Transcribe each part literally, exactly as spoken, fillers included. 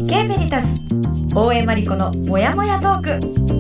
日経ベリタス大江真理子のもやもやトーク。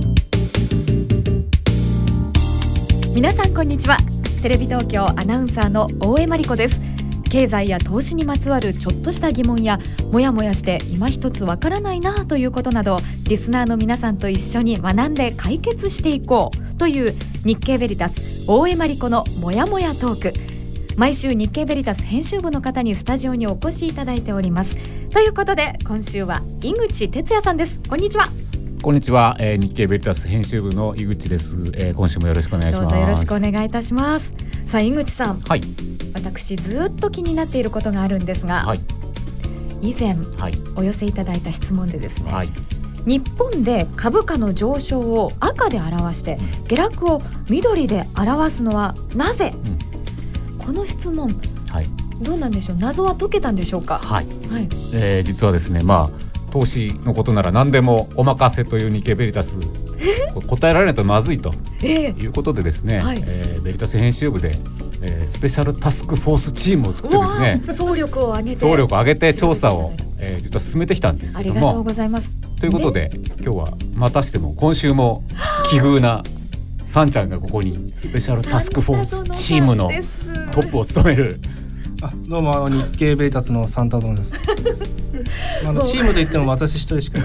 皆さんこんにちは。テレビ東京アナウンサーの大江真理子です。経済や投資にまつわるちょっとした疑問やもやもやして今一つわからないなということなど、リスナーの皆さんと一緒に学んで解決していこうという日経ベリタス大江真理子のもやもやトーク。毎週日経ベリタス編集部の方にスタジオにお越しいただいております。ということで今週は井口哲也さんです。こんにちは。 こんにちは、えー、日経ベリタス編集部の井口です、えー、今週もよろしくお願いします。 どうぞよろしくお願いいたします。さあ井口さん、 はい、 私ずっと気になっていることがあるんですが、はい、以前、はい、お寄せいただいた質問でですね、はい、日本で株価の上昇を赤で表して下落を緑で表すのはなぜ、うん、この質問、はい、どうなんでしょう。謎は解けたんでしょうか。はい、はい、えー、実はですね、まあ投資のことなら何でもお任せという日経ベリタス答えられないとまずいということでですね、えーはいえー、ベリタス編集部で、えー、スペシャルタスクフォースチームを作ってですね、 総力を挙げて総力を挙げて調査を、えー、実は進めてきたんですけども、 ありがとうございます。 ということで、ね、今日はまたしても今週も奇遇なサンちゃんがここにスペシャルタスクフォースチームのトップを務める。 あ、どうもあの日経ベリタスのサンタゾンですあのチームで言っても私一人しかい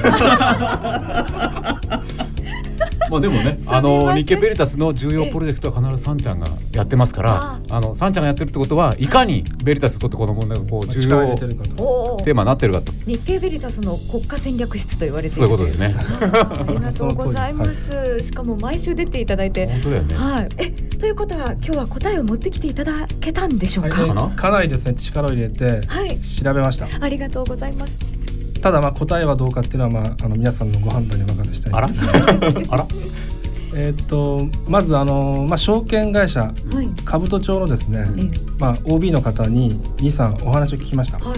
ないまあでもね、あの日経ベリタスの重要プロジェクトは必ずサンちゃんがやってますから、あのサンちゃんがやってるってことはいかにベリタスにとってこの問題がこう重要テーマになってるかと。 日経ベリタスの国家戦略室と言われている。 そういうことですね。 ありがとうございます、はい、しかも毎週出ていただいて。 本当だよね、はい、 えということは今日は答えを持ってきていただけたんでしょうか。 はい、か, かなりですね力を入れて調べました、はい、 ありがとうございます。 ただまあ答えはどうかっていうのは、まあ、あの皆さんのご判断にお任せしたいんですけどあらえー、とまずあの、まあ、証券会社、はい、兜町のですね、まあ、オービー の方ににさんお話を聞きました、はい。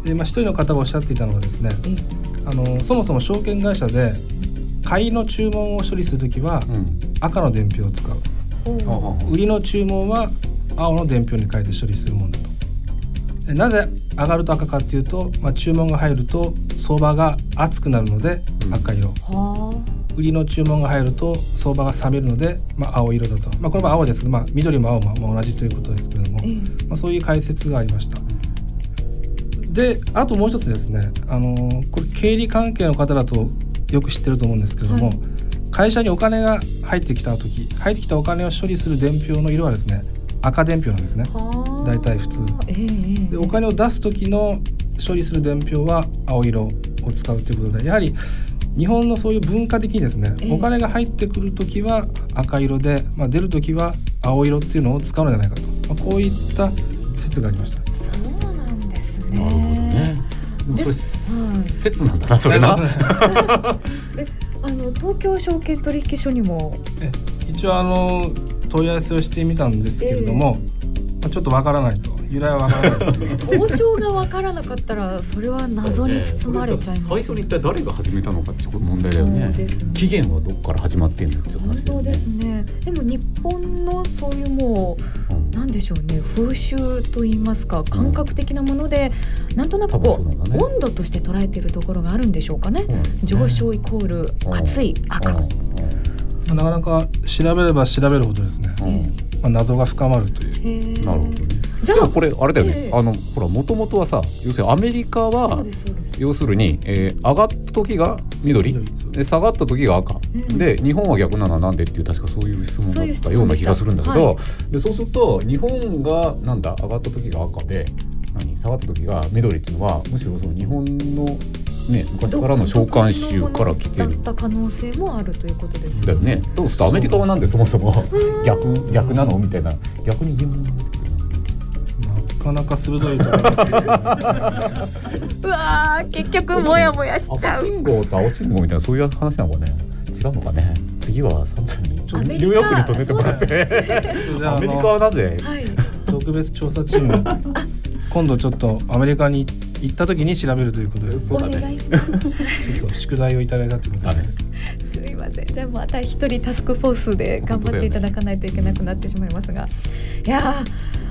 でまあ、一人の方がおっしゃっていたのはですね、あのそもそも証券会社で買いの注文を処理するときは赤の伝票を使う、うん、売りの注文は青の伝票に変えて処理するものだと。なぜ上がると赤かっていうと、まあ、注文が入ると相場が熱くなるので赤色、うん、売りの注文が入ると相場が冷めるので、まあ、青色だと、まあ、これは青ですけど、まあ、緑も青も同じということですけれども、えーまあ、そういう解説がありました。であともう一つですね、あのー、これ経理関係の方だとよく知ってると思うんですけれども、はい、会社にお金が入ってきた時入ってきたお金を処理する伝票の色はですね赤伝票なんですね。だいたい普通、えー、でお金を出す時の処理する伝票は青色を使うということで、やはり日本のそういう文化的にですね、えー、お金が入ってくる時は赤色で、まあ、出る時は青色っていうのを使うのではないかと、まあ、こういった説がありました。 そうなんですね。 なるほどね。でもそれ、うん、説なんだなそれなえあの東京証券取引所にもえ一応あの問い合わせをしてみたんですけれども、えーまあ、ちょっとわからないと、由来はわからないと交渉がわからなかったらそれは謎に包まれちゃいます、ね、 最初に一体誰が始めたのかっていう問題だよ ね, ね期限はどこから始まってんのって話だよね。 本当ですね。でも日本のそういうもう、うん、なんでしょうね、風習といいますか感覚的なもので、うん、なんとなくこう、ね、温度として捉えているところがあるんでしょうかね、うん、上昇イコール熱い赤、うんうん、なかなか調べれば調べるほどですね、うんまあ、謎が深まるという。 なるほどね。じゃあでもこれあれだよね、あのほらもともとはさ、要するにアメリカは要するに、えー、上がった時が緑で下がった時が赤、うん、で日本は逆なのはなんでっていう確かそういう質問だったような気がするんだけど、はい、でそうすると日本がなんだ上がった時が赤で何下がった時が緑っていうのはむしろその日本のね、昔からの召喚集から来てるだった可能性もあるということですね。 だよね。どうするとアメリカはなんでそもそも逆逆なのみたいな逆に疑問が出てくる。 なかなか鋭いところうわ結局モヤモヤしちゃう。 赤信号と青信号みたいなそういう話なのかね。違うのかね。次はサンちゃんにちょっとニューヨークに止めてもらってアメリカはなぜ、はい、 特別調査チーム今度ちょっとアメリカに行った時に調べるということで、 そうだね、お願いしますちょっと宿題をいただいたということで、ね、 すみません。じゃあまた一人タスクフォースで頑張っていただかないといけなくなってしまいますが、いや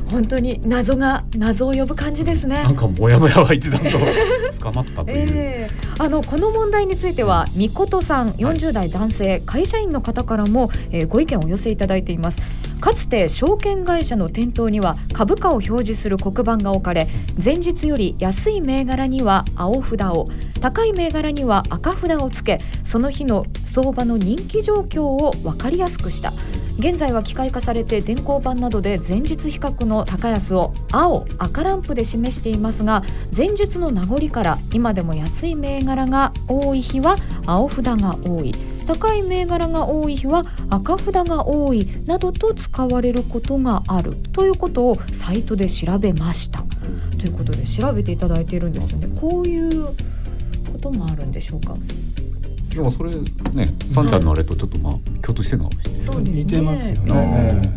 本当に謎が謎を呼ぶ感じですね。 なんかモヤモヤは一段と深まったという、 えー、あのこの問題についてはみことさんよんじゅう代男性、はい、会社員の方からも、えー、ご意見をお寄せいただいています。かつて証券会社の店頭には株価を表示する黒板が置かれ、前日より安い銘柄には青札を、高い銘柄には赤札をつけ、その日の相場の人気状況を分かりやすくした。現在は機械化されて電光板などで前日比較の高安を青赤ランプで示していますが、前日の名残から今でも安い銘柄が多い日は青札が多い、高い銘柄が多い日は赤札が多いなどと使われることがあるということをサイトで調べましたということで調べていただいているんですよね。こういうこともあるんでしょうか。 でもそれね、さんちゃんのあれとちょっとまあ共通してるのかもしれない、 そうですね、似てますよね。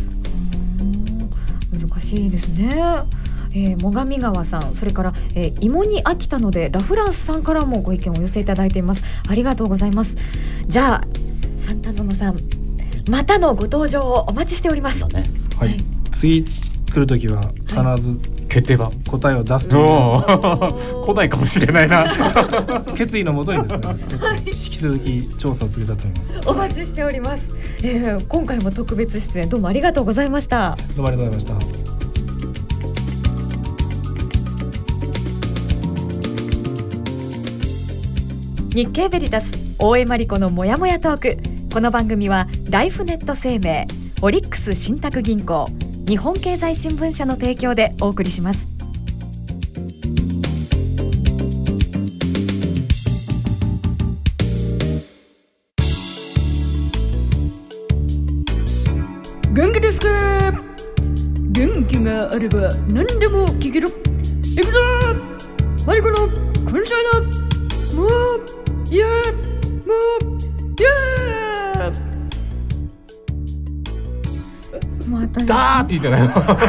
難しいですね。えー、最上川さん、それから、えー、芋に飽きたのでラフランスさんからもご意見をお寄せいただいています。ありがとうございます。じゃあサンタゾノさん、またのご登場をお待ちしております。 ね、 はい、はい、次来るときは必ず、はい、 決定版答えを出すという来ないかもしれないな決意のもとにですね引き続き調査を続けたと思います。 お待ちしております。えー、今回も特別出演どうもありがとうございました。 どうもありがとうございました。 日経ベリタス大江真理子のもやもやトーク。この番組はライフネット生命、オリックス信託銀行、日本経済新聞社の提供でお送りします。元気ですか？元気があれば何でも聞ける。いくぞマリコの今週のもういやもういやまたダーって言ってない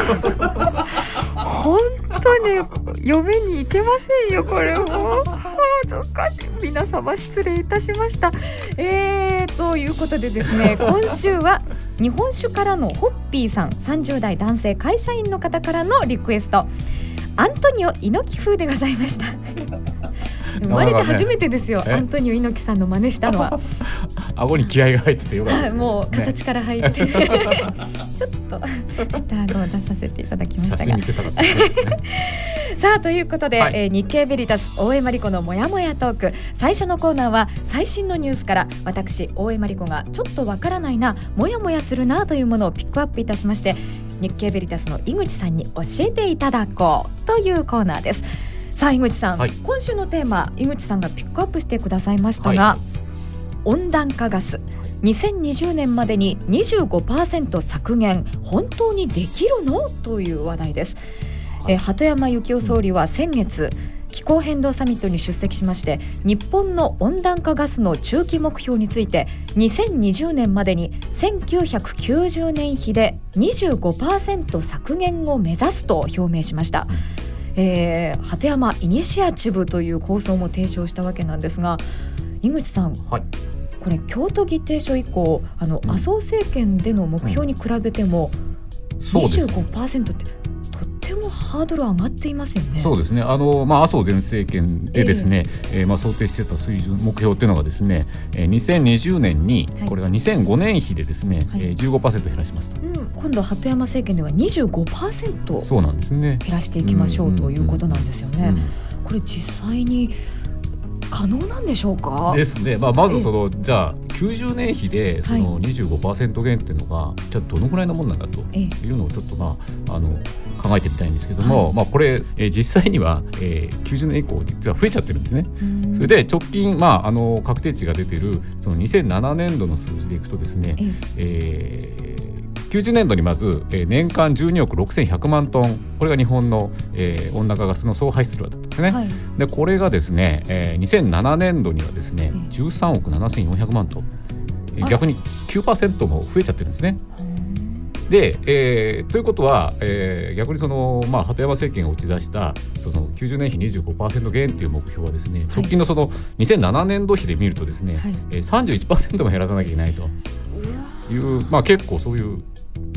本当に嫁に行けませんよこれも恥ずかしい。皆様失礼いたしました。えーということでですね今週は日本酒からのホッピーさん、さんじゅう代男性会社員の方からのリクエスト、アントニオ猪木風でございました生まれて初めてですよ、アントニオ猪木さんの真似したのは顎に気合が入っててよかったです、ね、 もう形から入って、ね、ちょっとしたのを出させていただきましたが、写真見せたかったですねさあということで、はい、えー、日経ベリタス大江真理子のもやもやトーク、最初のコーナーは最新のニュースから私大江真理子がちょっとわからないな、もやもやするなというものをピックアップいたしまして、日経ベリタスの井口さんに教えていただこうというコーナーです。さあ井口さん、はい、今週のテーマ井口さんがピックアップしてくださいましたが、はい、温暖化ガスにせんにじゅうねんまでに にじゅうごパーセント 削減、本当にできるのという話題です。え鳩山幸夫総理は先月、気候変動サミットに出席しまして、日本の温暖化ガスの中期目標についてにせんにじゅうねんまでにせんきゅうひゃくきゅうじゅうねん比で にじゅうごパーセント 削減を目指すと表明しました。えー、鳩山イニシアチブという構想も提唱したわけなんですが、井口さん、はい、これ京都議定書以降、あの、うん、麻生政権での目標に比べても、うん、にじゅうごパーセント ってとってもハードル上がっていますよね。 そうですね、あの、まあ、麻生前政権でですね、えーえーまあ、想定してた水準目標というのがですね、えー、にせんにじゅうねんにこれがにせんごねん比でですね、はい、えー、じゅうごパーセント 減らしますと、 うん、今度鳩山政権では にじゅうごパーセントそうなんですね、 減らしていきましょうということなんですよね。これ実際に可能なんでしょうかですね、まあ、まずそのじゃあきゅうじゅうねん比でその にじゅうごパーセント 減っていうのがじゃあどのぐらいのもんなんだというのをちょっとまああの考えてみたいんですけども、はい、まあ、これ、えー、実際には、えー、きゅうじゅうねん以降実は増えちゃってるんですね。それで直近、まあ、あの確定値が出ているそのにせんななねんどの数字でいくとですね、えー、きゅうじゅうねんどにまず、えー、年間じゅうにおくろくせんひゃくまんトン、これが日本の、えー、温暖化ガスの総排出量だったんですね、はい、でこれがですね、えー、にせんななねんどにはですね、じゅうさんおくななせんよんひゃくまんトン、えー、逆に きゅうパーセント も増えちゃってるんですね。で、えー、ということは、えー、逆にその、まあ、鳩山政権が打ち出したそのきゅうじゅうねん比 にじゅうごパーセント 減という目標はですね、直近のそのにせんななねんど比で見るとですね、はい、えー、さんじゅういちパーセント も減らさなきゃいけないという、まあ、結構そういう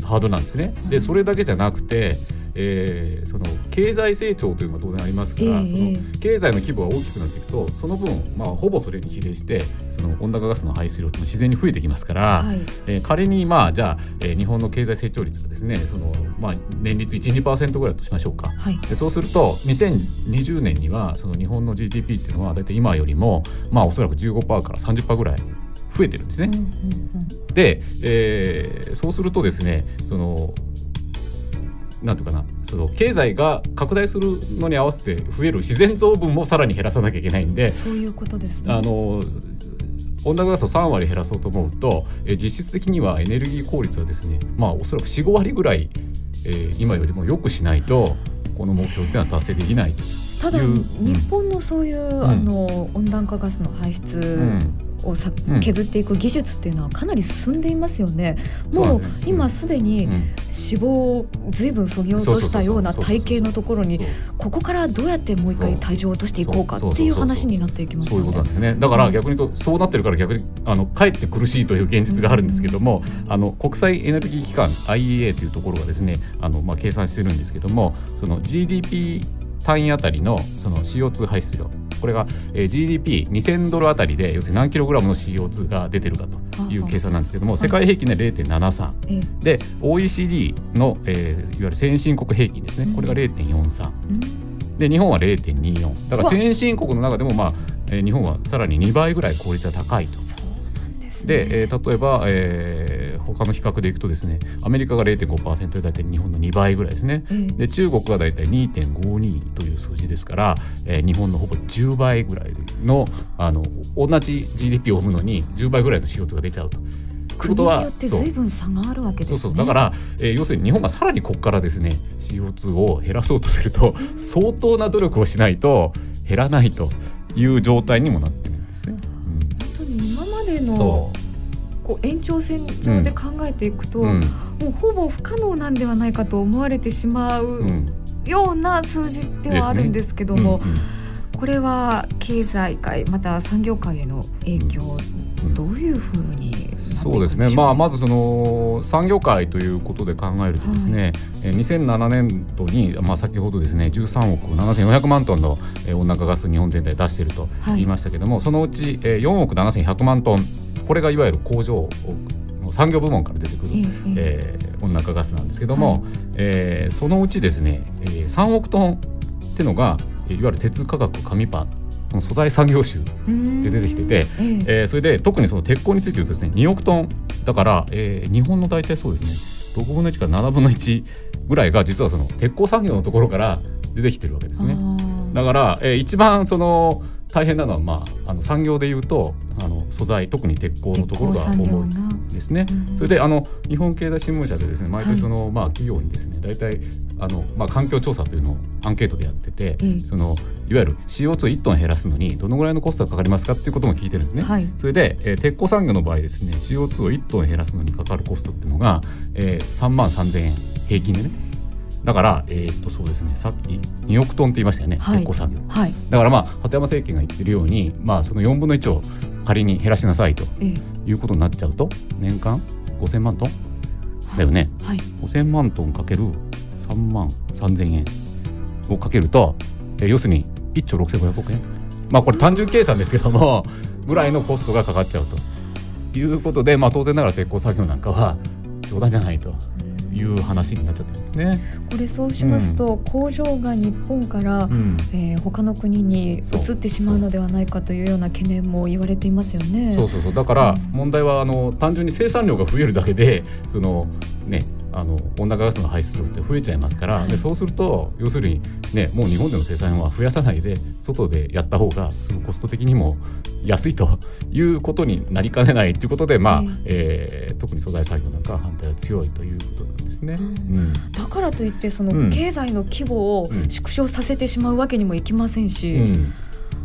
ハードルなんですね。でそれだけじゃなくて、えー、その経済成長というのが当然ありますから、えー、その経済の規模が大きくなっていくとその分、まあ、ほぼそれに比例してその温暖化ガスの排出量って自然に増えてきますから、はい、えー、仮に、まあ、じゃあ、えー、日本の経済成長率がですねその、まあ、年率 いち、にパーセント ぐらいとしましょうか、はい、でそうするとにせんにじゅうねんにはその日本の ジーディーピー っていうのはだいたい今よりも、まあ、おそらく じゅうごパーセント から さんじゅっパーセント ぐらい増えてるんですね、うんうんうん、で、えー、そうするとですねそのなんていうかなその経済が拡大するのに合わせて増える自然増分もさらに減らさなきゃいけないんで、 そういうことですね。 あの温暖化ガスをさんわり減らそうと思うと、え実質的にはエネルギー効率はですね、まあ、おそらく よん、ごわりぐらい、えー、今よりも良くしないとこの目標っていうのは達成できないという。 ただ、うん、日本のそういう、うん、あの温暖化ガスの排出、うんをさ削っていく技術っていうのはかなり進んでいますよね、うん、もう今すでに脂肪を随分そぎ落としたような体型のところにここからどうやってもう一回体重を落としていこうかっていう話になっていきますよね。 そういうことなんですね。だから逆に言うとそうなってるから逆にあのかえって苦しいという現実があるんですけども、うん、あの国際エネルギー機関 アイイーエー というところがですねあの、まあ、計算してるんですけどもその ジーディーピー 単位あたりのその シーオーツー 排出量これが、えー、ジーディーピーにせん ドルあたりで要するに何キログラムの シーオーツー が出てるかという計算なんですけども、はい、世界平均で れいてんななさん、はい、で オーイーシーディー の、えー、いわゆる先進国平均ですねこれが れいてんよんさん、うん、で日本は れいてんによん だから先進国の中でも、まあえー、日本はさらににばいぐらい効率が高いと。で、えー、例えば、えー、他の比較でいくとですねアメリカが れいてんごパーセント で大体日本のにばいぐらいですね、うん、で中国が大体 にてんごに という数字ですから、えー、日本のほぼじゅうばいぐらいの、あの同じ ジーディーピー を生むのにじゅうばいぐらいの シーオーツー が出ちゃうと。 国によって随分差があるわけですね。 そうそうだから、えー、要するに日本がさらにここからですね シーオーツー を減らそうとすると相当な努力をしないと減らないという状態にもなってるんですね、 うん、本当に今までのこう延長線上で考えていくと、うん、もうほぼ不可能なんではないかと思われてしまうような数字ではあるんですけども、うんうん、これは経済界また産業界への影響、うん、どういうふうになっていくんでしょうか。 そうですね、まあ、まずその産業界ということで考えるとですね、はい、にせんななねんどに、まあ、先ほどですねじゅうさんおくななせんよんひゃくまんトンの温暖化ガス日本全体出していると言いましたけども、はい、そのうちよんおくななせんひゃくまんトンこれがいわゆる工場の産業部門から出てくる、うんえー、温暖化ガスなんですけども、はいえー、そのうちですねさんおくトンっていうのがいわゆる鉄化学紙パン素材産業種で出てきてて、えー、それで特にその鉄鋼について言うとですねにおくトンだから、えー、日本の大体そうですねろくぶんのいちからななぶんのいちぐらいが実はその鉄鋼産業のところから出てきてるわけですね。だから、えー、一番その大変なのは、まあ、あの産業でいうとあの素材特に鉄鋼のところが重いですね、うん、それであの日本経済新聞社でですね毎年その、はいまあ、企業にですね大体あの、まあ、環境調査というのをアンケートでやってて、うん、そのいわゆる シーオーツーいち トン減らすのにどのぐらいのコストがかかりますかっていうことも聞いてるんですね、はい、それで、えー、鉄鋼産業の場合ですね シーオーツー をいちトン減らすのにかかるコストっていうのが、えー、さんまんさんぜんえん平均でねだから、えー、とそうですねさっきにおくトンって言いましたよね、はい、鉄鋼産業、はい、だからまあ鳩山政権が言ってるように、まあ、そのよんぶんのいちを仮に減らしなさいということになっちゃうと年間ごせんまんトンだよね、はい、ごせんまんトンかけるさんまんさんぜんえんをかけると、えー、要するにいっちょうろくせんごひゃくおくえんまあこれ単純計算ですけどもぐらいのコストがかかっちゃうということで、まあ、当然ながら鉄鋼産業なんかは冗談じゃないという話になっちゃってるんですね。 これそうしますと、うん、工場が日本から、うんえー、他の国に移ってしまうのではないかというような懸念も言われていますよね。 そうそうそうだから問題はあの単純に生産量が増えるだけでそのねあの温暖化ガスの排出量って増えちゃいますから、はい、でそうすると要するに、ね、もう日本での生産は増やさないで外でやった方がそのコスト的にも安いということになりかねないということで、まあえーえー、特に素材産業なんかは反対は強いということなんですね、うんうん、 だからといってその経済の規模を縮小させてしまうわけにもいきませんし、うん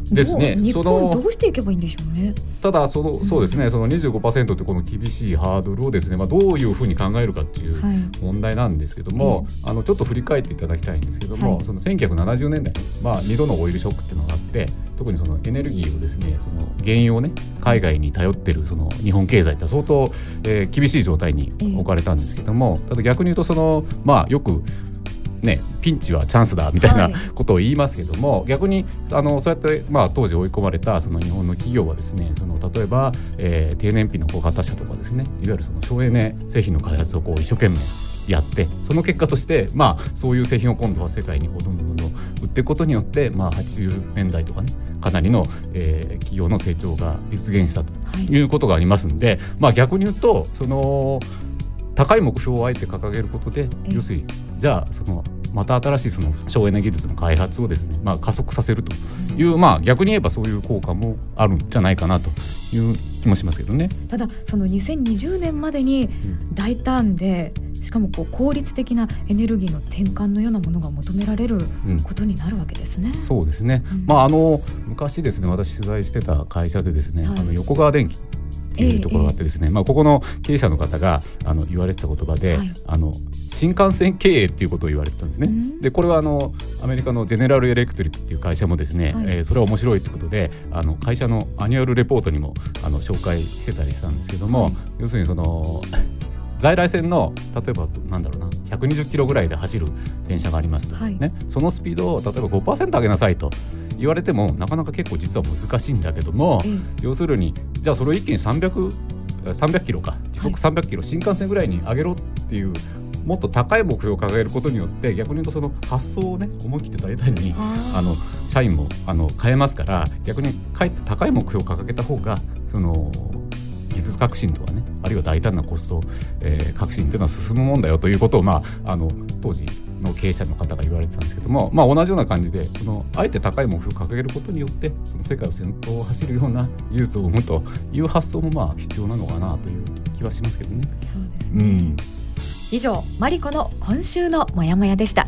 ですね。 日本どうしていけばいいんでしょうね。 ただそのそうですね、その にじゅうごパーセント ってこの厳しいハードルをですね、まあ、どういうふうに考えるかっていう問題なんですけども、はい、あのちょっと振り返っていただきたいんですけども、はい、そのせんきゅうひゃくななじゅうねんだいに、まあ、にどのオイルショックっていうのがあって、特にそのエネルギーをですね、その原油をね海外に頼ってるその日本経済って相当、えー、厳しい状態に置かれたんですけども、ただ逆に言うとその、まあ、よくね、ピンチはチャンスだみたいなことを言いますけども、はい、逆にあのそうやって、まあ、当時追い込まれたその日本の企業はですね、その例えば、えー、低燃費の小型車とかですね、いわゆるその省エネ製品の開発をこう一生懸命やって、その結果として、まあ、そういう製品を今度は世界にこうどんどんどんどん売っていくことによって、まあ、はちじゅうねんだいとかね、かなりの、えー、企業の成長が実現したということがありますので、はい、まあ、逆に言うとその高い目標をあえて掲げることで、要するにじゃあそのまた新しいその省エネ技術の開発をですね、まあ、加速させるという、まあ、逆に言えばそういう効果もあるんじゃないかなという気もしますけどね。 ただそのにせんにじゅうねんまでに大胆で、しかもこう効率的なエネルギーの転換のようなものが求められることになるわけですね。 うん、そうですね、うん、まあ、あの昔ですね、私取材してた会社でですね、はい、あの横川電機っていうところがあってですね、えーえーまあ、ここの経営者の方があの言われてた言葉で、はい、あの新幹線経営っていうことを言われてたんですね。うん、でこれはあのアメリカのゼネラルエレクトリックっていう会社もですね、はい、えー、それは面白いということで、あの会社のアニュアルレポートにもあの紹介してたりしたんですけども、はい、要するにその在来線の例えばなんだろうなひゃくにじゅっキロぐらいで走る電車がありますと、はい、ね、そのスピードを例えば ごパーセント 上げなさいと言われてもなかなか結構実は難しいんだけども、うん、要するにじゃあそれを一気にさんびゃくキロか時速さんびゃくキロ、はい、新幹線ぐらいに上げろっていうもっと高い目標を掲げることによって、逆に言うとその発想をね思い切って大胆にあの社員もあの変えますから、逆にかえって高い目標を掲げた方がその技術革新とかね、あるいは大胆なコスト、えー、革新というのは進むもんだよということを、まあ、あの当時の経営者の方が言われてたんですけども、まあ、同じような感じでそのあえて高い目標を掲げることによってその世界を先頭を走るような技術を生むという発想もまあ必要なのかなという気はしますけどね。 そうですね、うん、以上マリコの今週のモヤモヤでした。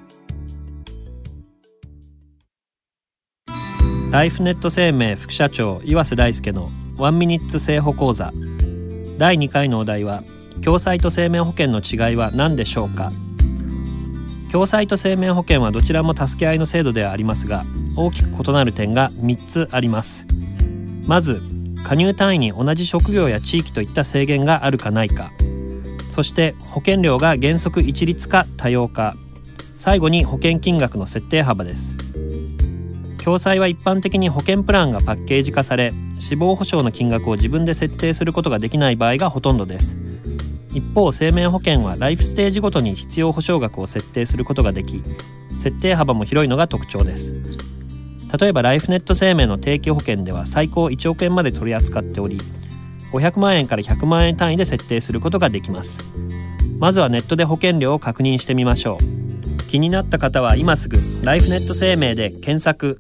ライフネット生命副社長岩瀬大輔のワンミニッツ生保講座だいにかいのお題は、共済と生命保険の違いは何でしょうか。共済と生命保険はどちらも助け合いの制度ではありますが、大きく異なる点がみっつあります。まず、加入単位に同じ職業や地域といった制限があるかないか、そして保険料が原則一律か多様か、最後に保険金額の設定幅です。共済は一般的に保険プランがパッケージ化され、死亡保障の金額を自分で設定することができない場合がほとんどです。一方、生命保険はライフステージごとに必要保障額を設定することができ、設定幅も広いのが特徴です。例えばライフネット生命の定期保険では最高いちおくえんまで取り扱っており、ごひゃくまんえんからひゃくまんえん単位で設定することができます。まずはネットで保険料を確認してみましょう。気になった方は今すぐライフネット生命で検索。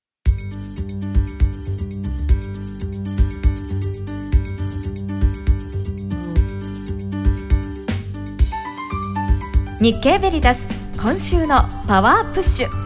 日経ベリタス今週のパワープッシュ。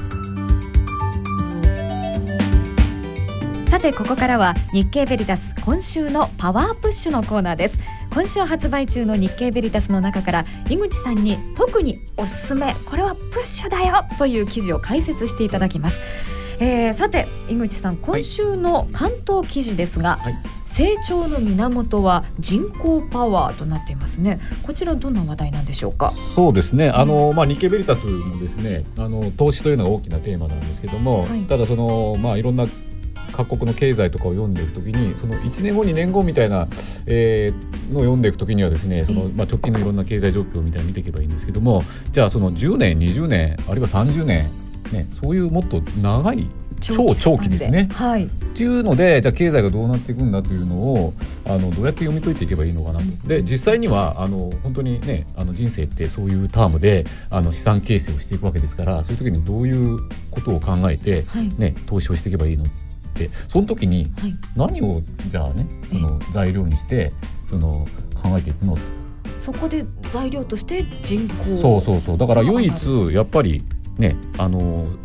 さてここからは日経ベリタス今週のパワープッシュのコーナーです。今週発売中の日経ベリタスの中から井口さんに特におすすめ、これはプッシュだよという記事を解説していただきます。えー、さて井口さん、今週の関東記事ですが、はい、成長の源は人口パワーとなっていますね。こちらどんな話題なんでしょうか。 そうですね、あの、まあ、日経ベリタスもですね、あの投資というのが大きなテーマなんですけども、はい、ただその、まあ、いろんな各国の経済とかを読んでいくときに、そのいちねんごにねんごみたいな、えー、のを読んでいくときにはですね、その、まあ、直近のいろんな経済状況みたいに見ていけばいいんですけども、じゃあそのじゅうねんにじゅうねんあるいはさんじゅうねん、ね、そういうもっと長い超長期ですね、はい、っていうので、じゃあ経済がどうなっていくんだというのをあのどうやって読み解いていけばいいのかなと、うん、で実際にはあの本当にね、あの人生ってそういうタームであの資産形成をしていくわけですから、そういう時にどういうことを考えて、はい、ね、投資をしていけばいいのって、その時に何をじゃあね、その材料にしてその考えていくのと、 そこで材料として人口、 そうそうそう、だから唯一やっぱりね、あの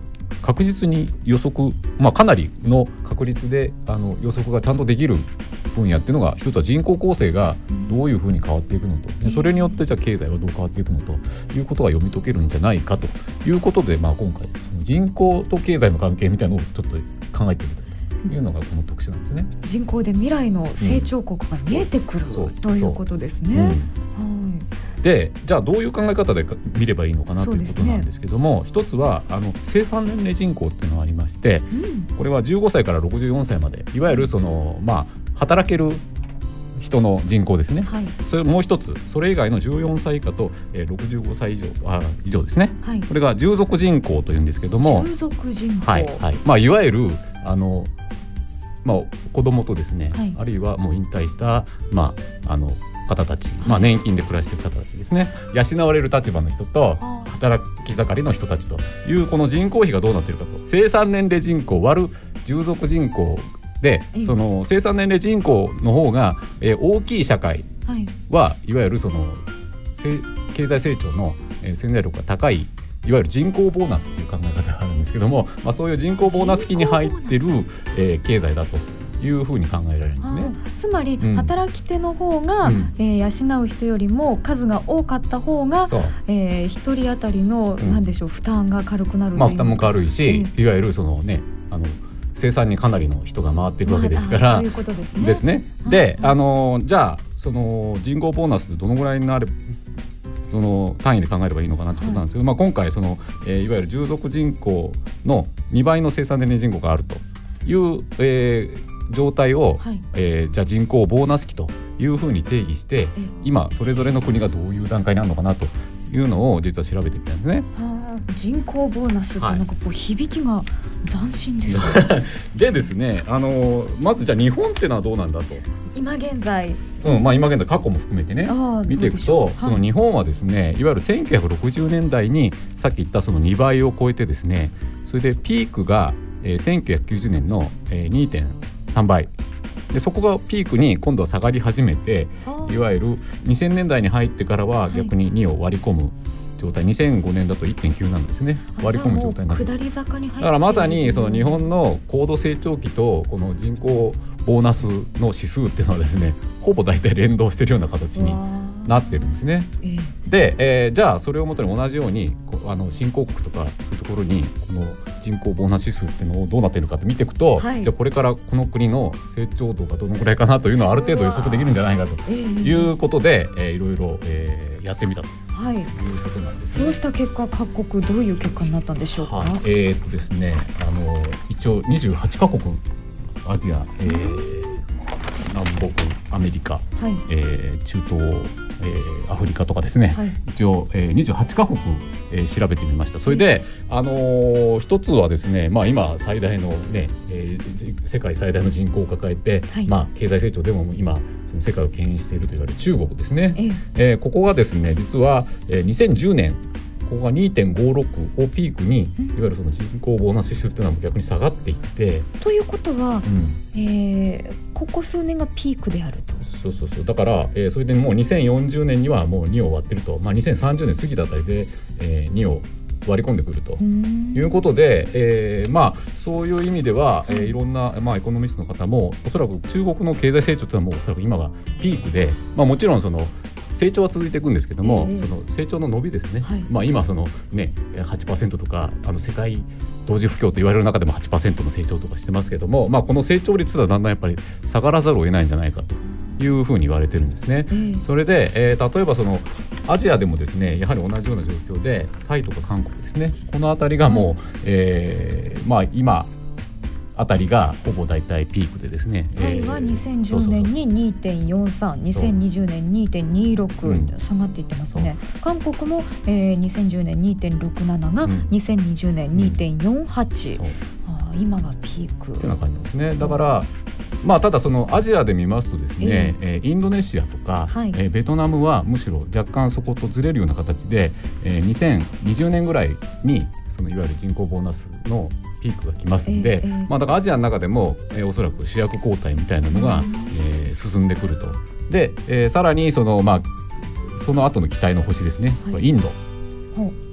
確実に予測、まあ、かなりの確率であの予測がちゃんとできる分野っていうのが、一つは人口構成がどういうふうに変わっていくのと、でそれによってじゃあ経済はどう変わっていくのということが読み解けるんじゃないかということで、まあ、今回その人口と経済の関係みたいなのをちょっと考えてみたというのがこの特集なんですね。 人口で未来の成長国が見えてくる、うん、ということですね。うんはいでじゃあどういう考え方で見ればいいのかなということなんですけども、ね、一つはあの生産年齢人口っていうのがありまして、うん、これはじゅうごさいからろくじゅうよんさいまで、いわゆるその、まあ、働ける人の人口ですね、はい、それもう一つ、それ以外のじゅうよんさい以下と、えー、ろくじゅうごさい以上、あ以上ですね、はい、これが従属人口というんですけども、 従属人口、 はいはいまあ、いわゆるあの、まあ、子供とですね、はい、あるいはもう引退した、まあ、あの方たち、まあ、年金で暮らしている方たちですね、養われる立場の人と働き盛りの人たちというこの人口比がどうなっているかと、生産年齢人口割る従属人口で、その生産年齢人口の方が、えー、大きい社会は、はい、いわゆるその経済成長の、えー、潜在力が高い、いわゆる人口ボーナスという考え方があるんですけども、まあ、そういう人口ボーナス期に入っている、えー、経済だというふうに考えられるんですね。 つまり、うん、働き手の方が、うんえー、養う人よりも数が多かった方が、えー、一人当たりの、うん、なんでしょう負担が軽くなる、 まあ、負担も軽いし、えー、いわゆるそのねあの生産にかなりの人が回っていくわけですから、まあ、 そういうことですね。 ですね。で、あのじゃあその人口ボーナスでどのぐらいになるその単位で考えればいいのかなということなんですけど、はいまあ、今回その、えー、いわゆる従属人口のにばいの生産年齢人口があるという、えー状態を、はいえー、じゃあ人口ボーナス期というふうに定義して、今それぞれの国がどういう段階になるのかなというのを実は調べてみたんですね。 はあ、人口ボーナスってなんかこう響きが斬新ですね。 でですね、あのまずじゃあ日本ってのはどうなんだと、 今現在、 うんまあ、今現在過去も含めてね見ていくと、はい、その日本はですね、いわゆるせんきゅうひゃくろくじゅうねんだいにさっき言ったそのにばいを超えてですね、それでピークが、えー、せんきゅうひゃくきゅうじゅうねんの、えー、にてんさんばいで、そこがピークに今度は下がり始めて、いわゆるにせんねんだいに入ってからは逆ににを割り込む状態、はい、にせんごねんだと いってんきゅう なんですね。割り込む状態になって、 下り坂に入っている。 だからまさにその日本の高度成長期とこの人口ボーナスの指数っていうのはですね、ほぼ大体連動しているような形になってるんですね。えー、で、えー、じゃあそれをもとに同じようにあの新興国とかそういうところにこの人口ボーナス指数っていうのをどうなっているかって見ていくと、はい、じゃあこれからこの国の成長度がどのくらいかなというのはある程度予測できるんじゃないかということで、えー、いろいろ、えー、やってみたと。はい、いうことなんですね。 そうした結果、各国どういう結果になったんでしょうか。はい、 えー、っとですね、あの一応にじゅうはちカ国、アジア、えー、南北アメリカ、はいえー、中東、えー、アフリカとかですね、はい、一応、えー、にじゅうはちカ国、えー、調べてみました。それで、あのー、一つはですね、まあ、今最大の、ねえー、世界最大の人口を抱えて、はいまあ、経済成長でも今その世界を牽引していると言われる中国ですね。ええー、ここがですね実は、えー、にせんじゅうねんここが にてんごろく をピークに、うん、いわゆるその人口ボーナス指数っていうのは逆に下がっていって、 ということは、うんえー、ここ数年がピークであると。 そうそうそう、だから、えー、それでもうにせんよんじゅうねんにはもうにを割ってると、まあ、にせんさんじゅうねん過ぎたあたりで、えー、にを割り込んでくるということで、えーまあ、そういう意味では、えー、いろんな、まあ、エコノミストの方もおそらく中国の経済成長というのはもうおそらく今がピークで、まあ、もちろんその成長は続いていくんですけども、えー、その成長の伸びですね、はいまあ、今その、ね、はちパーセントとかあの世界同時不況と言われる中でも はちパーセント の成長とかしてますけども、まあ、この成長率はだんだんやっぱり下がらざるを得ないんじゃないかというふうに言われてるんですね。えー、それで、えー、例えばそのアジアでもですねやはり同じような状況でタイとか韓国ですね、このあたりがもう、うんえーまあ、今あたりがほぼ大体ピークでですね、 タイはにせんじゅうねんに にてんよんさん、にせんにじゅうねん にてんにろく、うん、下がっていってますね。韓国も、えー、にせんじゅうねん にてんろくなな が、うん、にせんにじゅうねん にてんよんはち、うん、あ今がピークというような感じですね。だからまあ、ただそのアジアで見ますとですね、えー、インドネシアとか、はいえー、ベトナムはむしろ若干そことずれるような形で、えー、にせんにじゅうねんぐらいにそのいわゆる人口ボーナスのピークが来ますんで、えーえーまあ、だからアジアの中でも、えー、おそらく主役交代みたいなのが、うんえー、進んでくると。で、えー、さらにその、まあ、その後の期待の星ですね、はい、インド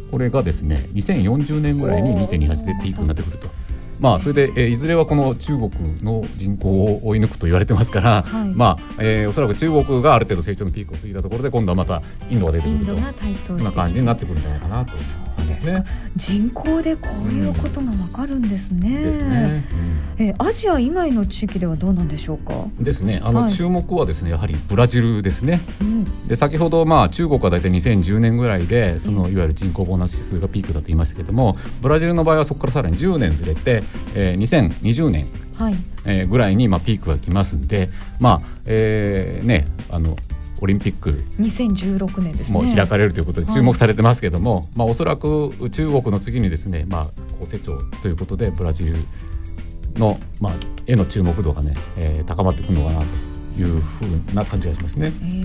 これがですねにせんよんじゅうねんぐらいに にてんにはち でピークになってくると。まあ、それで、えー、いずれはこの中国の人口を追い抜くと言われてますから、はい、まあえー、おそらく中国がある程度成長のピークを過ぎたところで今度はまたインドが出てくるとこんな感じになってくるんじゃないかなと。 そうですか、ね、人口でこういうことが分かるんですね。うんですね、うん、えー、アジア以外の地域ではどうなんでしょうか。 ですね、あの、はい、注目はですねやはりブラジルですね、うん、で先ほど、まあ、中国はだいたいにせんじゅうねんぐらいでそのいわゆる人口ボーナス指数がピークだと言いましたけども、ブラジルの場合はそこからさらにじゅうねんずれて、えー、にせんにじゅうねん、はいえー、ぐらいに、まあ、ピークが来ますんで、まあえーね、あのオリンピックにせんじゅうろくねんですね、 もう開かれるということで注目されてますけども、はい、まあ、おそらく中国の次にですね、まあ、高成長ということでブラジルの、まあ、への注目度がね、えー、高まってくるのかなというふうな感じがしますね。うん、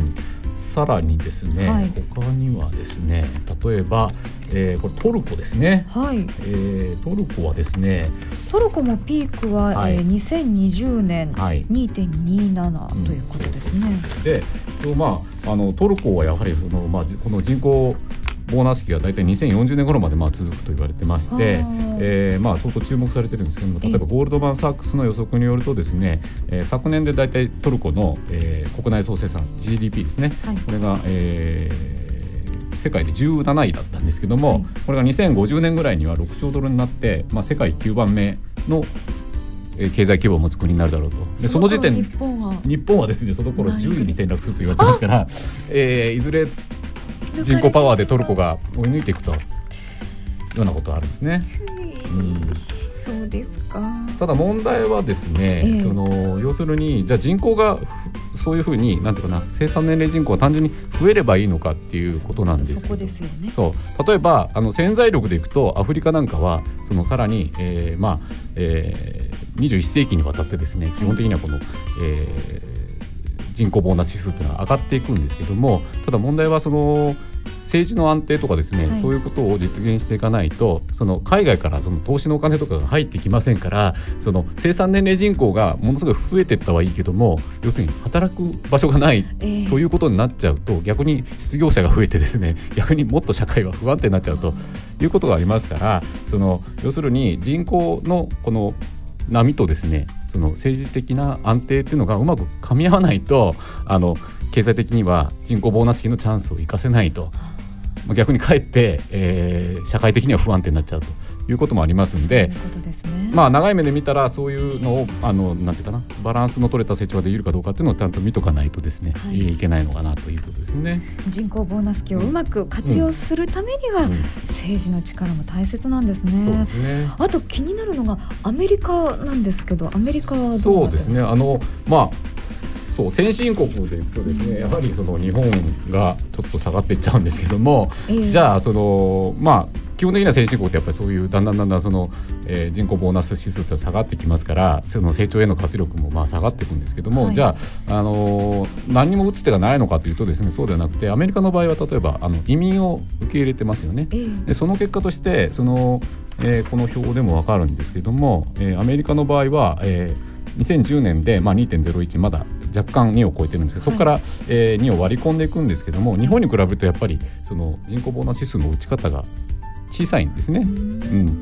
さらにですね、はい、他にはですね例えば、えー、これトルコですね、はいえー、トルコはですねトルコもピークは、はいえー、にせんにじゅうねん、はい、にてんになな ということですね。 うん、で、まあ、あのトルコはやはりその、まあ、この人口ボーナス期がだいたいにせんよんじゅうねん頃までまあ続くと言われてまして、えーまあ、相当注目されてるんですけども、例えばゴールドマン・サックスの予測によるとですね、えー、昨年でだいたいトルコの、えー、国内総生産 ジーディーピー ですね、はい、これが、えー、世界でじゅうなないだったんですけども、はい、これがにせんごじゅうねんぐらいにはろくちょうドルになって、まあ、世界きゅうばんめの経済規模を持つ国になるだろうと。でその時点日本は日本はですねその頃じゅういに転落すると言われてますから、えー、いずれ人口パワーでトルコが追い抜いていくというようなことがあるんですね。 うん、そうですか。 ただ問題はですね、えー、その要するにじゃあ人口がそういうふうになんていうかな生産年齢人口が単純に増えればいいのかっていうことなんです。 そこですよね。 そう例えばあの潜在力でいくとアフリカなんかはそのさらに、えーまあえー、にじゅういっせいきにわたってですね基本的にはこの、えー人口ボーナス指数というのは上がっていくんですけども、ただ問題はその政治の安定とかですね、はい、そういうことを実現していかないとその海外からその投資のお金とかが入ってきませんから、その生産年齢人口がものすごい増えていったはいいけども要するに働く場所がない、えー、ということになっちゃうと逆に失業者が増えてですね逆にもっと社会は不安定になっちゃうということがありますから、その要するに人口のこの波とですねその政治的な安定っていうのがうまく噛み合わないとあの経済的には人口ボーナス期のチャンスを生かせないと、まあ、逆にかえって、えー、社会的には不安定になっちゃうということもありますんで、 そういうことですね。 まあ長い目で見たらそういうのをあのなんていうかなバランスの取れた成長ができるかどうかっていうのをちゃんと見とかないとですね、はい、いけないのかなということですね。 人口ボーナス期をうまく活用するためには、うんうん、政治の力も大切なんですね。 そうですね。あと気になるのがアメリカなんですけど、アメリカはどうなんですか？ そうですね。あのまあそう先進国でいくとですね、やはりその日本がちょっと下がっていっちゃうんですけども、えー、じゃあそのまあ基本的には先進国ってやっぱりそういうだんだんだんだんその、えー、人口ボーナス指数って下がってきますから、その成長への活力もまあ下がっていくんですけども、はい、じゃあ、あのー、何にも打つ手がないのかというとですね、そうではなくてアメリカの場合は例えばあの移民を受け入れてますよね。えー、でその結果としてその、えー、この表でも分かるんですけども、えー、アメリカの場合は、えー、にせんじゅうねんで、まあ、にてんゼロいち まだ若干にを超えてるんですけど、そこから、はいえー、にを割り込んでいくんですけども、日本に比べるとやっぱりその人口ボーナス指数の打ち方が小さいんですね。うん、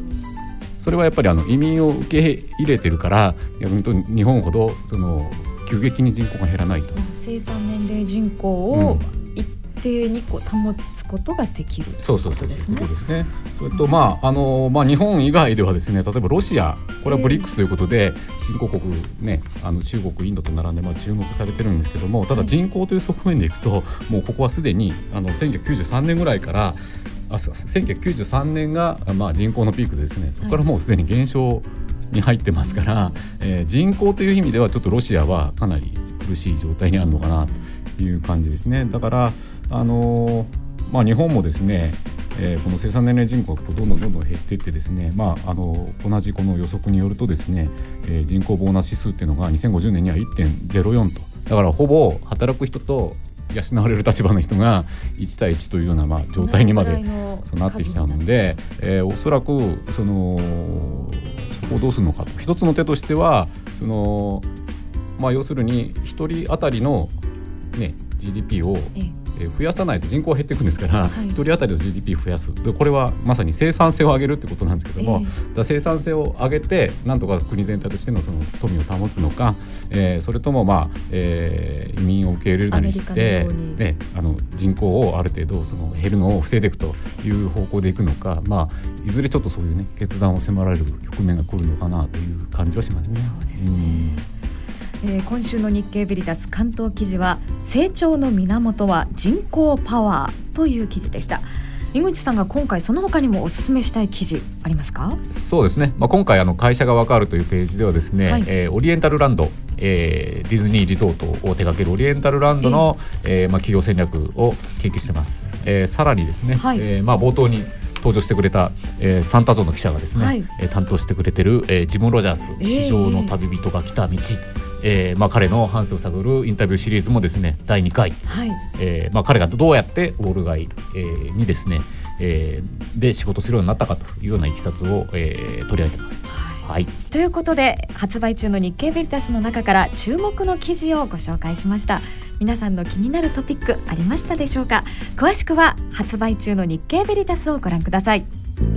それはやっぱりあの移民を受け入れてるから逆に言うと日本ほどその急激に人口が減らないと。 生産年齢人口を一定にこう保つことができる、ね、 そうそうそうそういうことですね。それとまああのまあ日本以外ではですね、例えばロシア、これはブリックスということで、えー、新興国ね、あの中国インドと並んでまあ注目されてるんですけども、ただ人口という側面でいくと、もうここはすでにあのせんきゅうひゃくきゅうじゅうさんねんぐらいからあせんきゅうひゃくきゅうじゅうさんねんが、まあ、人口のピークでですね、そこからもうすでに減少に入ってますから、はいえー、人口という意味ではちょっとロシアはかなり苦しい状態にあるのかなという感じですね。だから、あのーまあ、日本もですね、えー、この生産年齢人口がどんどんどんどん減っていってですね、まあ、あの同じこの予測によるとですね、えー、人口ボーナス指数っていうのがにせんごじゅうねんには いってんゼロよん と、だからほぼ働く人と養われる立場の人がいち対いちというようなまあ状態にまでそうなってきちゃうので、えー、おそらくそのそこをどうするのかと、一つの手としてはその、まあ、要するにひとり当たりの、ね、ジーディーピー をえー、増やさないと人口は減っていくんですから、はい、ひとり当たりの ジーディーピー 増やすでこれはまさに生産性を上げるってことなんですけども、えー、だ生産性を上げてなんとか国全体としてのその富を保つのか、えー、それとも、まあえー、移民を受け入れるなりして、ね、あの人口をある程度その減るのを防いでいくという方向でいくのか、まあ、いずれちょっとそういうね決断を迫られる局面が来るのかなという感じはしますね。 そうですね、うんえー、今週の日経ベリタス関東記事は成長の源は人口パワーという記事でした。井口さんが今回その他にもお勧めしたい記事ありますか？ そうですね、まあ、今回あの会社がわかるというページではですね、はいえー、オリエンタルランド、えー、ディズニーリゾートを手掛けるオリエンタルランドの、えーえーまあ、企業戦略を研究しています、えー、さらにですね、はいえーまあ、冒頭に登場してくれた、えー、サンタゾンの記者がですね、はいえー、担当してくれてる、えー、ジム・ロジャース、えー、市場の旅人が来た道、えーまあ、彼の半生を探るインタビューシリーズもですねだいにかい、はいえーまあ、彼がどうやってウォール街、えー、にですね、えー、で仕事するようになったかというようないきさつを、えー、取り上げています、はい、 ということで発売中の日経ベリタスの中から注目の記事をご紹介しました。皆さんの気になるトピックありましたでしょうか？詳しくは発売中の日経ベリタスをご覧ください。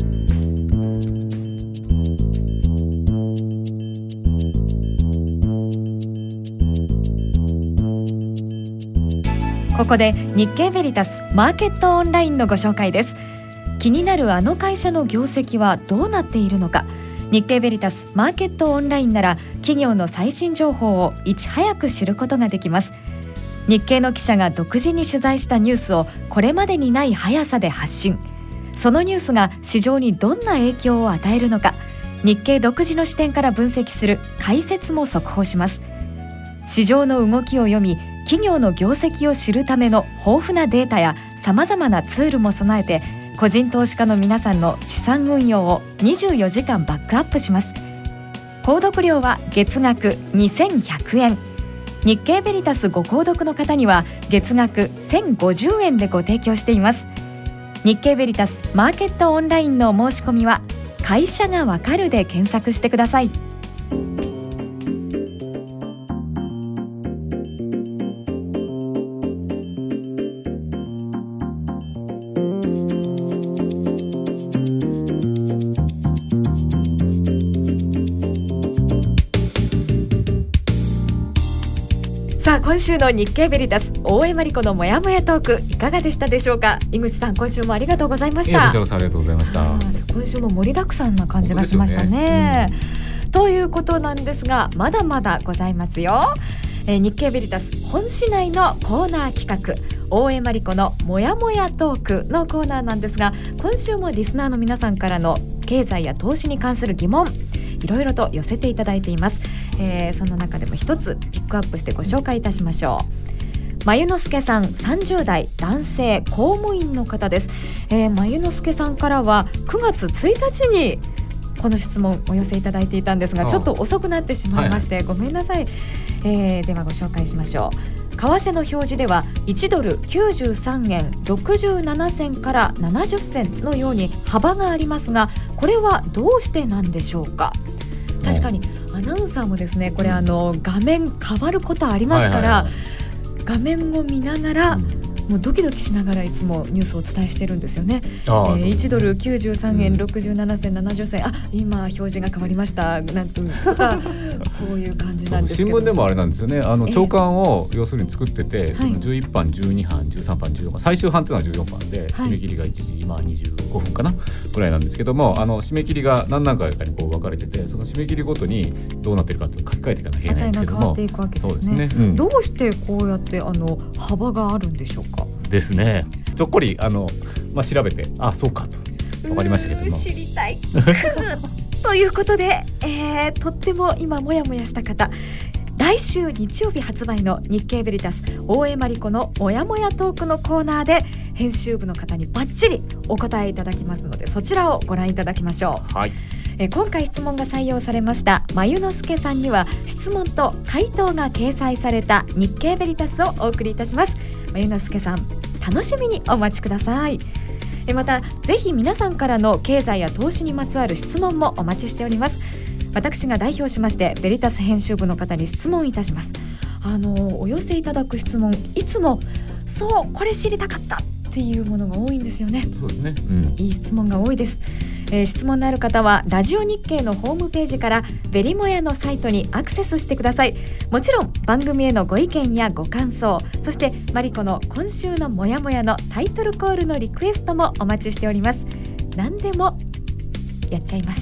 ここで日経ベリタスマーケットオンラインのご紹介です。気になるあの会社の業績はどうなっているのか、日経ベリタスマーケットオンラインなら企業の最新情報をいち早く知ることができます。日経の記者が独自に取材したニュースをこれまでにない速さで発信。そのニュースが市場にどんな影響を与えるのか、日経独自の視点から分析する解説も速報します。市場の動きを読み、企業の業績を知るための豊富なデータやさまざまなツールも備えて、個人投資家の皆さんの資産運用をにじゅうよじかんバックアップします。購読料は月額にせんひゃくえん、日経ベリタスご購読の方には月額せんごじゅうえんでご提供しています。日経ベリタスマーケットオンラインの申し込みは会社がわかるで検索してください。さあ今週の日経ベリタス大江真理子のもやもやトークいかがでしたでしょうか？井口さん、今週もありがとうございました。 こちらこそありがとうございました。 今週も盛りだくさんな感じがしました ね, ね、うん、ということなんですが、まだまだございますよ。えー、日経ベリタス本市内のコーナー企画、大江真理子のもやもやトークのコーナーなんですが、今週もリスナーの皆さんからの経済や投資に関する疑問いろいろと寄せていただいています。えー、その中でも一つピックアップしてご紹介いたしましょう。まゆのすけさん、さんじゅう代男性公務員の方です。えー、まゆのすけさんからはくがつついたちにこの質問お寄せいただいていたんですが、ちょっと遅くなってしまいまして、はい、ごめんなさい。えー、ではご紹介しましょう。為替の表示ではいちドルきゅうじゅうさんえんろくじゅうななせんからななじゅっせんのように幅がありますが、これはどうしてなんでしょうか？確かにアナウンサーもですね、これあの画面変わることありますから、はいはいはい、画面を見ながら、うん、もうドキドキしながらいつもニュースをお伝えしてるんですよね。えー、いちドルきゅうじゅうさんえんろくじゅうななせんななじゅっせん、あ、今表示が変わりましたなんてとかこういう感じなんですけど、 新聞でもあれなんですよね。あの朝刊を要するに作ってて、えー、そのじゅういっぱんじゅうにばんじゅうさんばんじゅうよんばん、最終版っていうのはじゅうよんばんで、はい、締め切りがいちじ、今にじゅうごふんかなぐらいなんですけども、あの締め切りが何段階かにこう分かれてて、その締め切りごとにどうなってるかって書き換えていかなきゃいけないんですけども、 値が変わっていくわけですね。そうですね、うん、どうしてこうやってあの幅があるんでしょうか？ ですね。ちょっこりあの、まあ、調べて、あ、そうかと分かりましたけども、 知りたいということで、えー、とっても今もやもやした方、来週日曜日発売の日経ベリタス大江真理子のもやもやトークのコーナーで編集部の方にバッチリお答えいただきますので、そちらをご覧いただきましょう。はい、えー、今回質問が採用されましたまゆのすけさんには質問と回答が掲載された日経ベリタスをお送りいたします。まゆのすけさん、楽しみにお待ちください。えまたぜひ皆さんからの経済や投資にまつわる質問もお待ちしております。私が代表しましてベリタス編集部の方に質問いたします。あのお寄せいただく質問、いつもそうこれ知りたかったっていうものが多いんですよね。 そうですね、うん、 いい質問が多いです。えー、質問のある方はラジオ日経のホームページからベリモヤのサイトにアクセスしてください。もちろん番組へのご意見やご感想、そしてマリコの今週のモヤモヤのタイトルコールのリクエストもお待ちしております。何でもやっちゃいます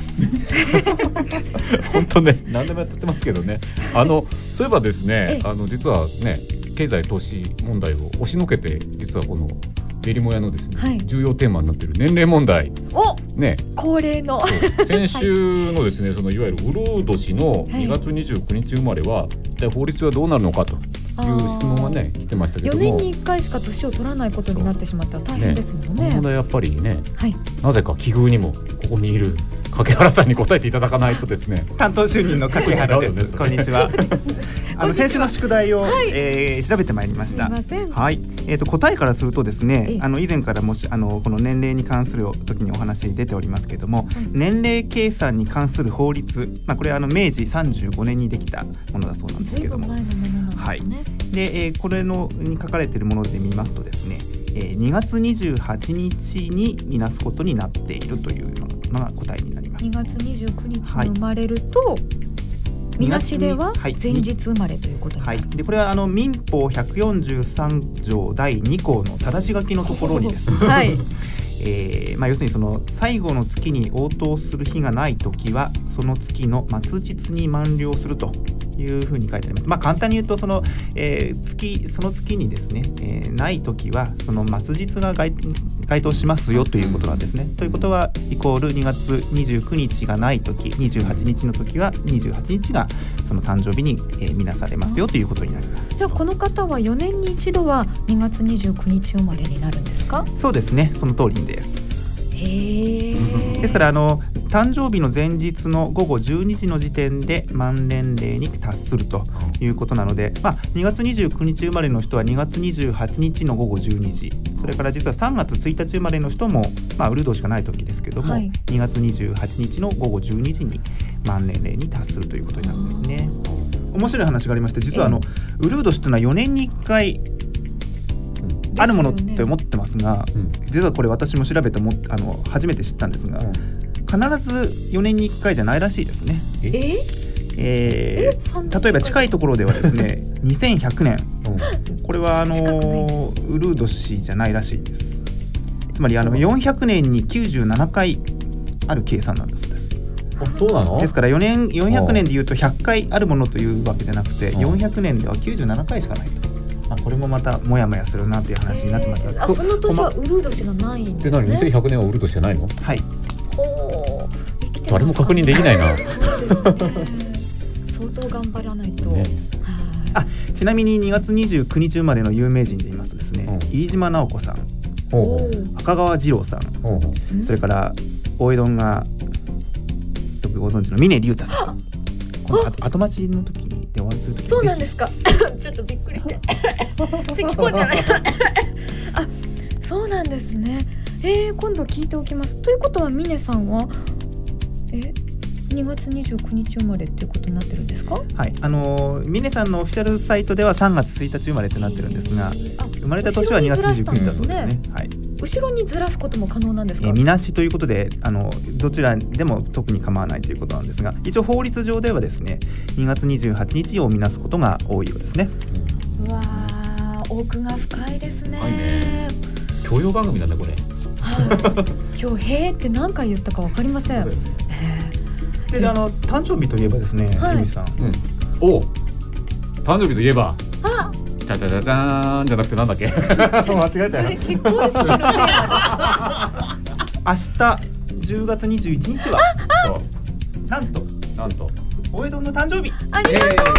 本当ね、何でもやってますけどね。あのそういえばですね、あの実はね、経済投資問題を押しのけて、実はこのベリモヤのですね、はい、重要テーマになっている年齢問題、 お、 ね、 恒例の先週のですね、そのいわゆるうるう年のにがつにじゅうくにち生まれは、一体法律はどうなるのかという質問がね来てましたけども、 よねんにいっかいしか年を取らないことになってしまったら大変ですもんね。 ね、やっぱりね、 はい、 なぜか奇遇にもここにいる掛原さんに答えていただかないとですね。 担当就任の掛原です。こんにちは。あの先週の宿題を、はい、えー、調べてまいりました。 すいません。 はい。えーと、答えからするとですね、あの以前からもしあのこの年齢に関する時にお話出ておりますけれども、うん、年齢計算に関する法律、まあこれはあの明治さんじゅうごねんにできたものだそうなんですけれども、 随分前のものなんですね。 はい。で、えー、これのに書かれているもので見ますとですね、えー、にがつにじゅうはちにちにみなすことになっているというのが答えになります。 にがつにじゅうくにちに生まれると、はい、みなしでは前日生まれということになる、 はい、でこれはあの民法ひゃくよんじゅうさんじょうだいにこうの正し書きのところにですね、 はい、 えーまあ、要するにその最後の月に応答する日がないときはその月の末日に満了するというふうに書いてあります。まあ、簡単に言うとその、えー、月その月にですね、えー、ないときはその末日が該該当しますよということなんですね。ということはイコールにがつにじゅうくにちがないとき、にじゅうはちにちのときはにじゅうはちにちがその誕生日に、えー、見なされますよということになります。 じゃあこの方はよねんに一度はにがつにじゅうくにち生まれになるんですか？ そうですね、その通りです。 へー。 ですからあの誕生日の前日のごごじゅうにじの時点で満年齢に達するということなので、まあ、にがつにじゅうくにち生まれの人はにがつにじゅうはちにちのごごじゅうにじ、それから実はさんがつついたち生まれの人も、まあ、うるう年がない時ですけども、はい、にがつにじゅうはちにちのごごじゅうにじに満年齢に達するということになるんですね。面白い話がありまして、実はあのうるう年というのはよねんにいっかいあるものって思ってますが、うん、実はこれ私も調べてもあの初めて知ったんですが、うん、必ずよねんにいっかいじゃないらしいですね。 ええー、例えば近いところではですねにせんひゃくねん、うん、これはあのうるう年じゃないらしいです。つまりあのよんひゃくねんにきゅうじゅうななかいある計算なんだそうです。 あ、そうなの？ ですからよねんよんひゃくねんでいうとひゃっかいあるものというわけじゃなくて、よんひゃくねんではきゅうじゅうななかいしかないと。あ、これもまたモヤモヤするなという話になってますが、 えー、あ、その年はうるう年がないんですね。 で、何、にせんひゃくねんはうるう年じゃないの？ はい。 ほう、 誰も確認できないな。 そうですね、相当頑張らないと、ね、 あ、ちなみににがつにじゅうくにち生まれの有名人で言いますとですね、うん、飯島直子さん、赤川次郎さん、それから大江戸がよくご存知の峰竜太さん、この後待ちの時に電話する時に、 そうなんですかちょっとびっくりして咳込んじゃないあ、そうなんですね。えー、今度聞いておきます。ということは峰さんはえにがつにじゅうくにち生まれっていうことになってるんですか？ はい、あのー、峰さんのオフィシャルサイトではさんがつついたち生まれとなってるんですが、生まれた年はにがつにじゅうくにちだそうですね。はい、 後ろにずらすことも可能なんですか？ えー、みなしということで、あのどちらでも特に構わないということなんですが、一応法律上ではですねにがつにじゅうはちにちを見なすことが多いようですね。 うわー、奥が深いですね。 はいね、教養番組なんだこれ。 はい、今日へーって何回言ったか分かりません。 で、あの誕生日といえばですね、 はい、 由美さん、 うん、お誕生日といえば、 あ、 じゃじゃじゃじゃーんじゃなくてなんだっけ間違えたよ。 それ結婚式のテーマ明日じゅうがつにじゅういちにちはなんとなんと大江戸の誕生日。 ありがとうございます、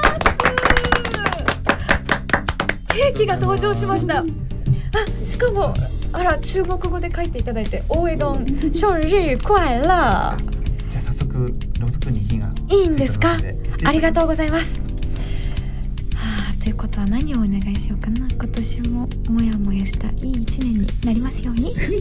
えー、ケーキが登場しました。あ、しかもあら中国語で書いていただいて、大江戸生日快乐。 じゃあ早速ろうそくに火がいいんですか？ありがとうございます。はあ、ということは何をお願いしようかな。今年ももやもやしたいい一年になりますように。あり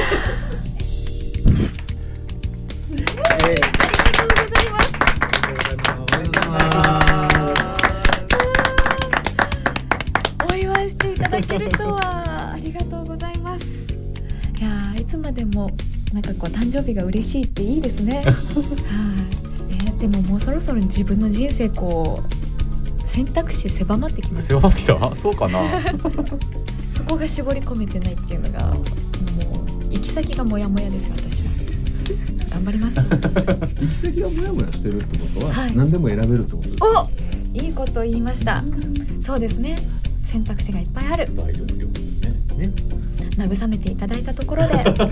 がとうございます。ありがとうございます。大祝いしていただけるとはありがとうございます。いやいつまでもなんかこう誕生日が嬉しいっていいですね。はい、えー、でももうそろそろ自分の人生こう選択肢狭まってきます。 狭まってきた？そうかな。 そこが絞り込めてないっていうのがもう行き先がモヤモヤです。私は頑張ります。 行き先がモヤモヤしてるってことは、はい、何でも選べるってことですか？お、いいこと言いました。そうですね。選択肢がいっぱいある。 大丈夫よ。ね。ね。 慰めていただいたところで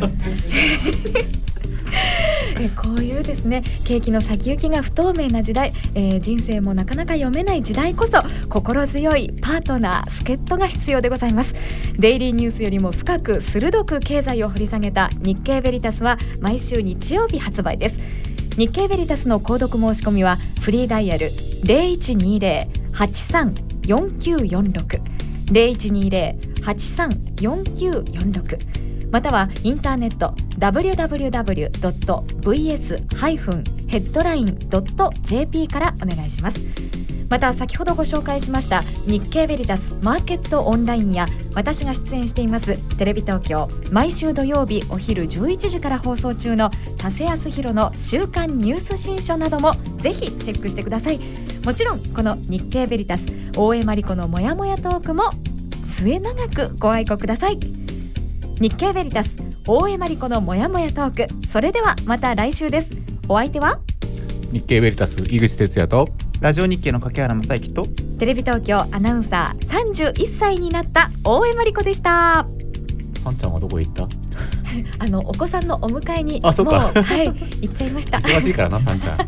えこういうですね景気の先行きが不透明な時代、えー、人生もなかなか読めない時代こそ心強いパートナー助っ人が必要でございます。デイリーニュースよりも深く鋭く経済を掘り下げた日経ベリタスは毎週日曜日発売です。日経ベリタスの購読申し込みはフリーダイヤル ゼロいちにゼロ はちさん よんきゅうよんろく ゼロいちにゼロ はちさん よんきゅうよんろく またはインターネット ダブリューダブリューダブリュードットブイエスハイフンヘッドラインドットジェーピー からお願いします。また先ほどご紹介しました日経ベリタスマーケットオンラインや私が出演していますテレビ東京毎週土曜日お昼じゅういちじから放送中の田瀬康弘の週刊ニュース新書などもぜひチェックしてください。もちろんこの日経ベリタス大江真理子のモヤモヤトークも末永くご愛顧ください。日経ベリタス大江真理子のモヤモヤトーク、それではまた来週です。お相手は日経ベリタス井口哲也とラジオ日経の柿原正之とテレビ東京アナウンサーさんじゅういっさいになった大江真理子でした。 さんちゃんはどこへ行ったあのお子さんのお迎えにあそうかもう、はい、行っちゃいました。 忙しいからなさんちゃん。はい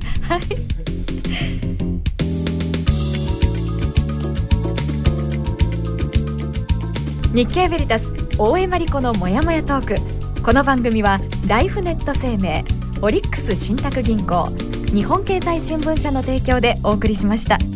日経ベリタス大江真理子のモヤモヤトーク。この番組はライフネット生命、オリックス信託銀行、日本経済新聞社の提供でお送りしました。